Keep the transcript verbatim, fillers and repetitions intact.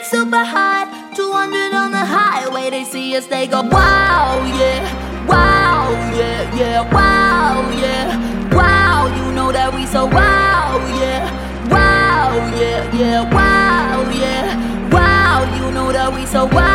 super hot, two hundred on the highway. They see us, they go, wow, yeah, wow, yeah, yeah, wow, yeah, wow. You know that we so wow, yeah, wow, yeah, yeah, wow, yeah, wow. You know that we so wow.